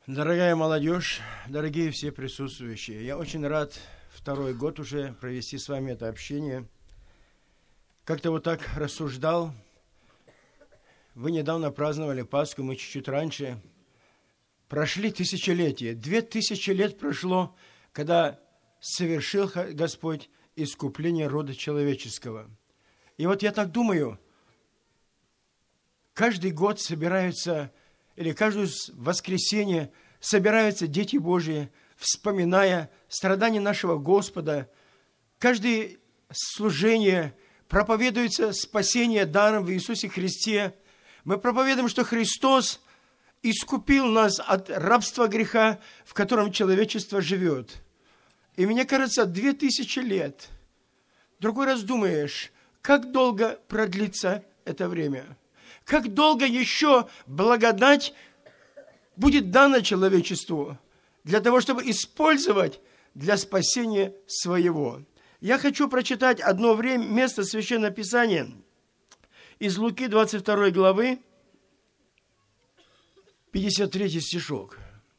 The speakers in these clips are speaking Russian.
Дорогая молодежь, дорогие все присутствующие, я очень рад второй год уже провести с вами это общение. Как-то вот так рассуждал. Вы недавно праздновали Пасху, мы чуть-чуть раньше. Прошли тысячелетия. 2000 лет прошло, когда совершил Господь искупление рода человеческого. И вот я так думаю, каждый год собираются, или каждое воскресенье собираются дети Божьи, вспоминая страдания нашего Господа. Каждое служение проповедуется спасение даром в Иисусе Христе. Мы проповедуем, что Христос искупил нас от рабства греха, в котором человечество живет. И мне кажется, 2000 лет. Другой раз думаешь, как долго продлится это время? Как долго еще благодать будет дана человечеству для того, чтобы использовать для спасения своего? Я хочу прочитать одно место Священного Писания из Луки 22 главы, 53 стишок.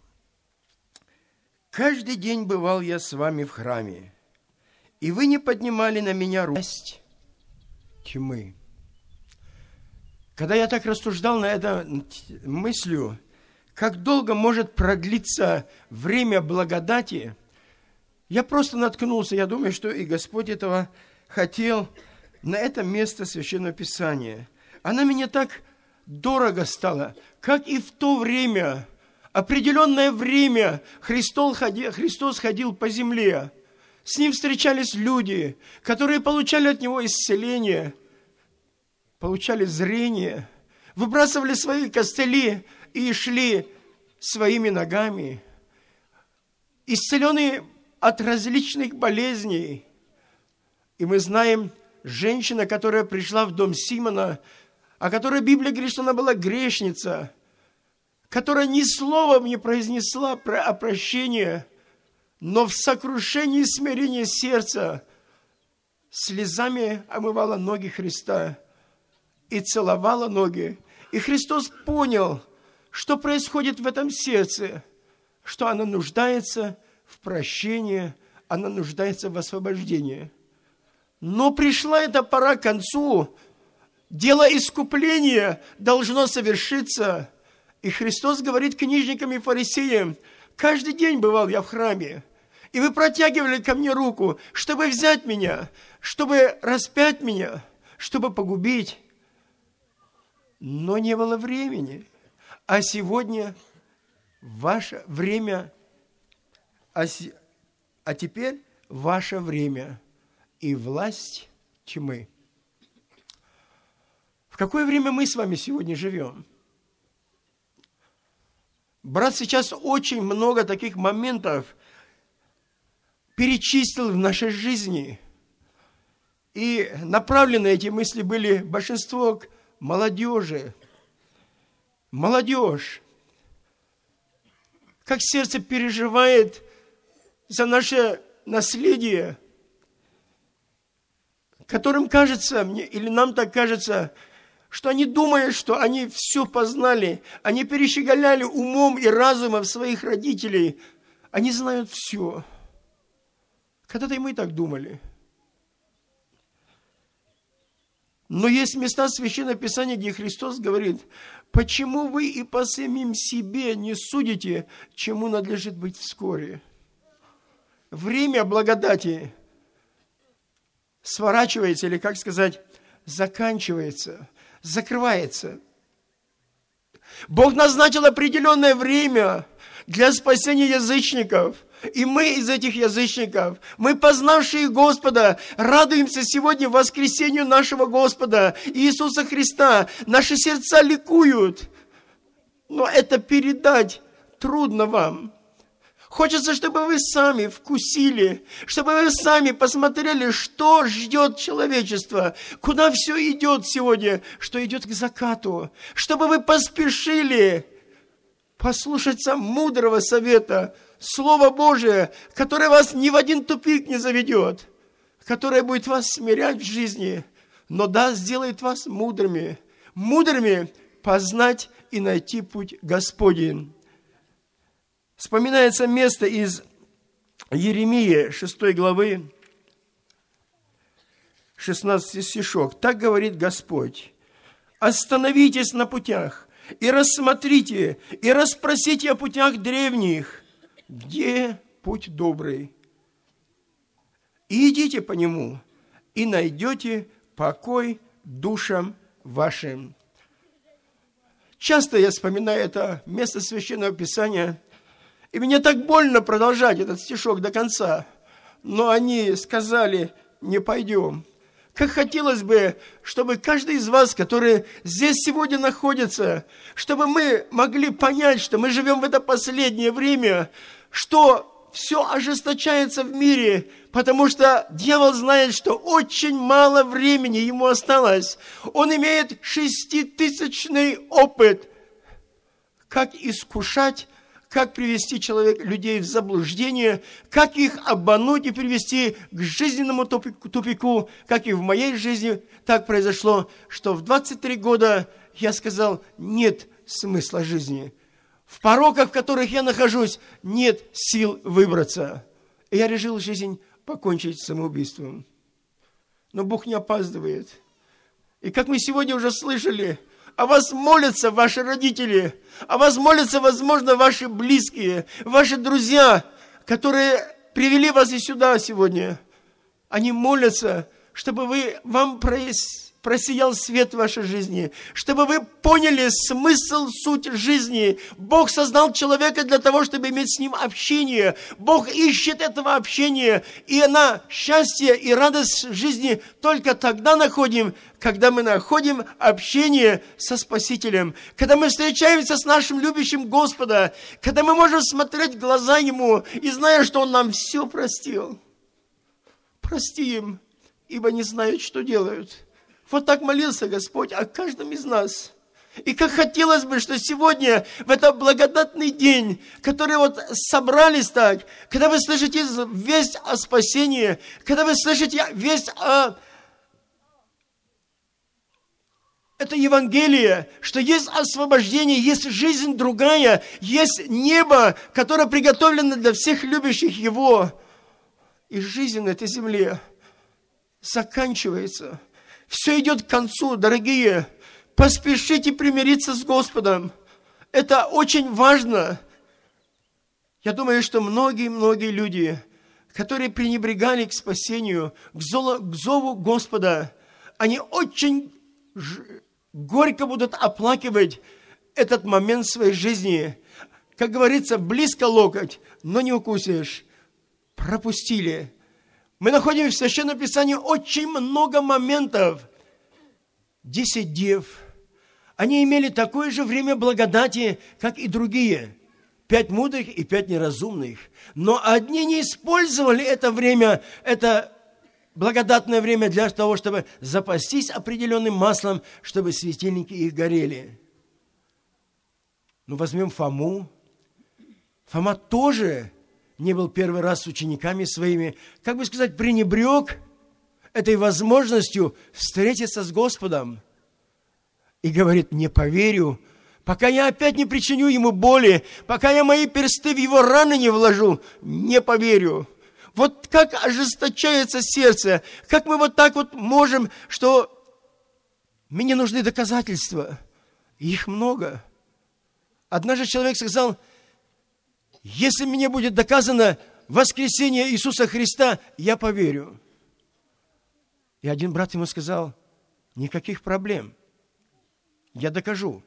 «Каждый день бывал я с вами в храме, и вы не поднимали на меня руку тьмы». Когда я так рассуждал на это мыслью, как долго может продлиться время благодати, я просто наткнулся, я думаю, что и Господь этого хотел, на это место Священного Писания. Она мне так дорого стала, как и в то время, определенное время Христос ходил по земле. С Ним встречались люди, которые получали от Него исцеление, получали зрение, выбрасывали свои костыли и шли своими ногами, исцеленные от различных болезней. И мы знаем, женщина, которая пришла в дом Симона, о которой Библия говорит, что она была грешница, которая ни словом не произнесла о прощении, но в сокрушении и смирении сердца слезами омывала ноги Христа и целовала ноги. И Христос понял, что происходит в этом сердце, что она нуждается в прощении, она нуждается в освобождении. Но пришла эта пора к концу, дело искупления должно совершиться. И Христос говорит книжникам и фарисеям: каждый день бывал я в храме, и вы протягивали ко мне руку, чтобы взять меня, чтобы распять меня, чтобы погубить. Но не было времени. А сегодня ваше время, а теперь ваше время и власть тьмы. В какое время мы с вами сегодня живем? Брат сейчас очень много таких моментов перечислил в нашей жизни. И направлены эти мысли были большинство к молодежи. Молодежь. Как сердце переживает за наше наследие, которым кажется мне, или нам так кажется, что они думают, что они все познали, они перещеголяли умом и разумом своих родителей, они знают все. Когда-то и мы так думали. Но есть места Священного Писания, где Христос говорит: почему вы и по самим себе не судите, чему надлежит быть вскоре? Время благодати сворачивается, или, как сказать, заканчивается, закрывается. Бог назначил определенное время для спасения язычников. И мы из этих язычников, мы, познавшие Господа, радуемся сегодня воскресению нашего Господа Иисуса Христа. Наши сердца ликуют. Но это передать трудно вам. Хочется, чтобы вы сами вкусили, чтобы вы сами посмотрели, что ждет человечество, куда все идет сегодня, что идет к закату. Чтобы вы поспешили послушаться мудрого совета, Слово Божие, которое вас ни в один тупик не заведет, которое будет вас смирять в жизни, но да, сделает вас мудрыми. Мудрыми познать и найти путь Господень. Вспоминается место из Иеремии 6 главы, 16 стишок. Так говорит Господь: «Остановитесь на путях и рассмотрите, и расспросите о путях древних, где путь добрый, и идите по нему, и найдете покой душам вашим». Часто я вспоминаю это место Священного Писания, и мне так больно продолжать этот стишок до конца, но они сказали: не пойдем. Как хотелось бы, чтобы каждый из вас, который здесь сегодня находится, чтобы мы могли понять, что мы живем в это последнее время, что все ожесточается в мире, потому что дьявол знает, что очень мало времени ему осталось. Он имеет 6000-ный опыт, как искушать, как привести людей в заблуждение, как их обмануть и привести к жизненному тупику, как и в моей жизни так произошло, что в 23 года я сказал: нет смысла жизни. В пороках, в которых я нахожусь, нет сил выбраться. И я решил жизнь покончить самоубийством. Но Бог не опаздывает. И как мы сегодня уже слышали, о вас молятся ваши родители, о вас молятся, возможно, ваши близкие, ваши друзья, которые привели вас и сюда сегодня. Они молятся, чтобы вам просиял свет в вашей жизни, чтобы вы поняли смысл, суть жизни. Бог создал человека для того, чтобы иметь с ним общение. Бог ищет этого общения, и счастье и радость в жизни только тогда находим, когда мы находим общение со Спасителем, когда мы встречаемся с нашим любящим Господа, когда мы можем смотреть в глаза Ему и зная, что Он нам все простил. Прости им, ибо не знают, что делают. Вот так молился Господь о каждом из нас. И как хотелось бы, что сегодня, в этот благодатный день, который собрались так, когда вы слышите весть о спасении, когда вы слышите весть о... Это Евангелие, что есть освобождение, есть жизнь другая, есть небо, которое приготовлено для всех любящих Его. И жизнь на этой земле заканчивается. Все идет к концу, дорогие. Поспешите примириться с Господом. Это очень важно. Я думаю, что многие люди, которые пренебрегали к спасению, к зову Господа, они очень горько будут оплакивать этот момент в своей жизни. Как говорится, близко локоть, но не укусишь. Пропустили. Мы находим в Священном Писании очень много моментов. 10 дев. Они имели такое же время благодати, как и другие. 5 мудрых и 5 неразумных. Но одни не использовали это время, это благодатное время для того, чтобы запастись определенным маслом, чтобы светильники их горели. Ну, возьмем Фому. Фома тоже не был первый раз с учениками своими, как бы сказать, пренебрег этой возможностью встретиться с Господом. И говорит: не поверю, пока я опять не причиню ему боли, пока я мои персты в его раны не вложу, не поверю. Вот как ожесточается сердце, как мы так можем, что мне нужны доказательства. Их много. Однажды человек сказал: если мне будет доказано воскресение Иисуса Христа, я поверю. И один брат ему сказал: никаких проблем, я докажу.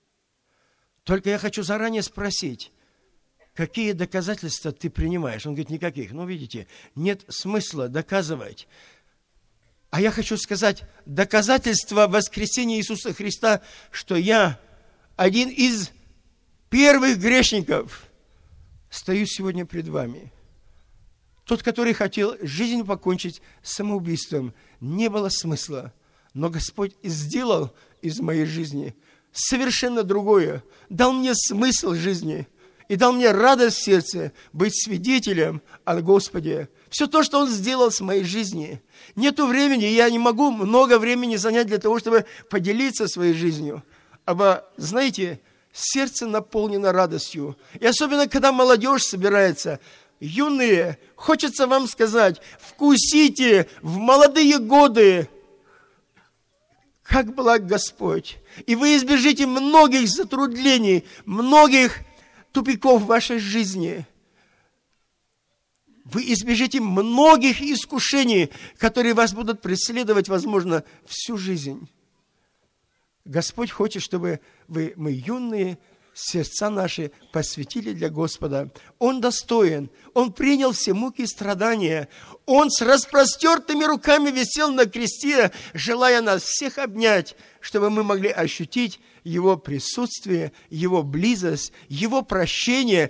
Только я хочу заранее спросить, какие доказательства ты принимаешь? Он говорит: никаких. Ну, видите, нет смысла доказывать. А я хочу сказать, доказательство воскресения Иисуса Христа, что я один из первых грешников, стою сегодня пред вами. Тот, который хотел жизнь покончить самоубийством, не было смысла. Но Господь сделал из моей жизни совершенно другое. Дал мне смысл жизни. И дал мне радость в сердце быть свидетелем о Господе. Все то, что Он сделал с моей жизни. Нету времени, я не могу много времени занять для того, чтобы поделиться своей жизнью. Знаете, сердце наполнено радостью. И особенно, когда молодежь собирается. Юные, хочется вам сказать, вкусите в молодые годы, как благ Господь. И вы избежите многих затруднений, многих тупиков в вашей жизни. Вы избежите многих искушений, которые вас будут преследовать, возможно, всю жизнь. Господь хочет, чтобы мы юные, сердца наши посвятили для Господа. Он достоин. Он принял все муки и страдания. Он с распростертыми руками висел на кресте, желая нас всех обнять, чтобы мы могли ощутить Его присутствие, Его близость, Его прощение,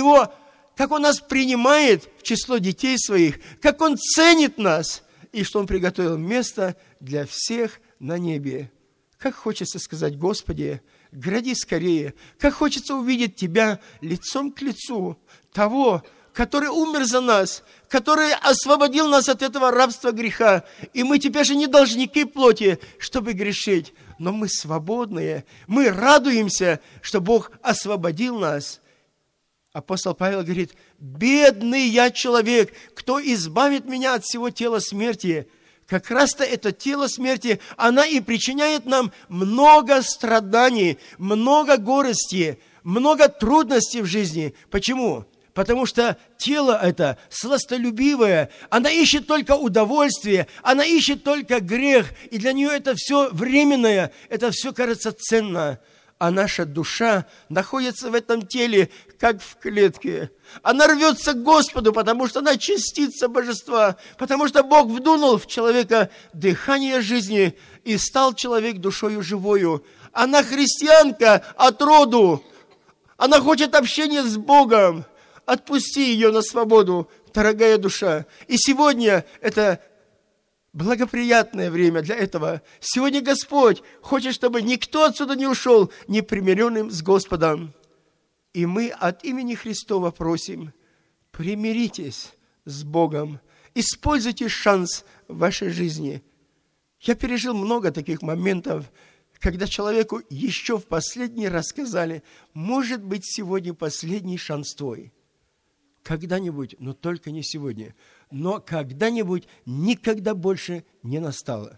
как Он нас принимает в число детей своих, как Он ценит нас, и что Он приготовил место для всех на небе. Как хочется сказать: Господи, гряди скорее. Как хочется увидеть Тебя лицом к лицу, того, который умер за нас, который освободил нас от этого рабства греха. И мы теперь же не должники плоти, чтобы грешить, но мы свободные. Мы радуемся, что Бог освободил нас. Апостол Павел говорит: бедный я человек, кто избавит меня от всего тела смерти? Как раз-то это тело смерти, она и причиняет нам много страданий, много горести, много трудностей в жизни. Почему? Потому что тело это сластолюбивое, она ищет только удовольствие, она ищет только грех, и для нее это все временное, это все кажется ценно. А наша душа находится в этом теле, как в клетке. Она рвется к Господу, потому что она частица Божества, потому что Бог вдунул в человека дыхание жизни, и стал человек душою живою. Она христианка от роду. Она хочет общения с Богом. Отпусти ее на свободу, дорогая душа. И сегодня это благоприятное время для этого. Сегодня Господь хочет, чтобы никто отсюда не ушел непримиренным с Господом. И мы от имени Христова просим: примиритесь с Богом, используйте шанс в вашей жизни. Я пережил много таких моментов, когда человеку еще в последний раз сказали: может быть, сегодня последний шанс твой. Когда-нибудь, но только не сегодня. Но когда-нибудь никогда больше не настало.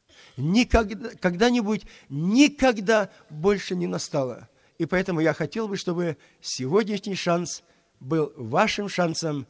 Когда-нибудь никогда больше не настало. И поэтому я хотел бы, чтобы сегодняшний шанс был вашим шансом.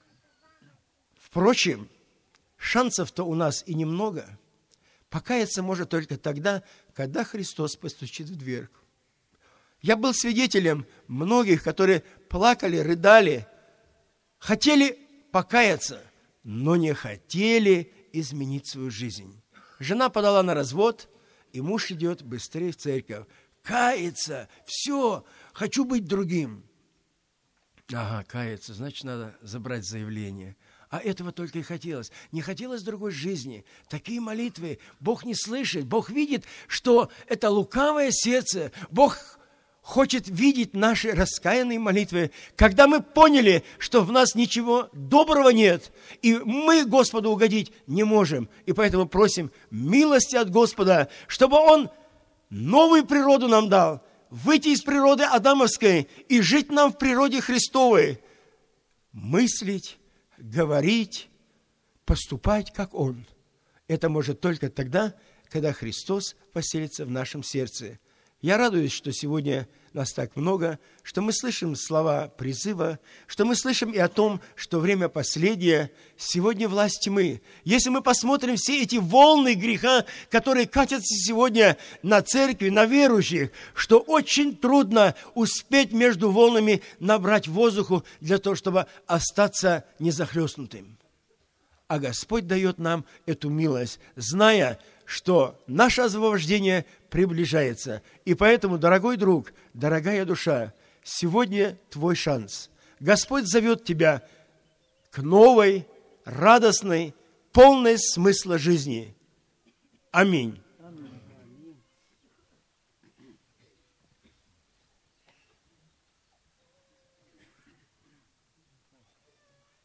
Впрочем, шансов-то у нас и немного. Покаяться может только тогда, когда Христос постучит в дверь. Я был свидетелем многих, которые плакали, рыдали, хотели покаяться, но не хотели изменить свою жизнь. Жена подала на развод, и муж идет быстрее в церковь. Каяться, все, хочу быть другим. Ага, каяться, значит, надо забрать заявление. А этого только и хотелось. Не хотелось другой жизни. Такие молитвы Бог не слышит. Бог видит, что это лукавое сердце. Бог хочет видеть наши раскаянные молитвы, когда мы поняли, что в нас ничего доброго нет, и мы Господу угодить не можем. И поэтому просим милости от Господа, чтобы Он новую природу нам дал, выйти из природы адамовской и жить нам в природе Христовой, мыслить, говорить, поступать, как Он. Это может только тогда, когда Христос поселится в нашем сердце. Я радуюсь, что сегодня нас так много, что мы слышим слова призыва, что мы слышим и о том, что время последнее, сегодня власть тьмы. Если мы посмотрим все эти волны греха, которые катятся сегодня на церкви, на верующих, что очень трудно успеть между волнами набрать воздуху для того, чтобы остаться незахлестнутым. А Господь дает нам эту милость, зная, что наше освобождение приближается. И поэтому, дорогой друг, дорогая душа, сегодня твой шанс. Господь зовет тебя к новой, радостной, полной смысла жизни. Аминь.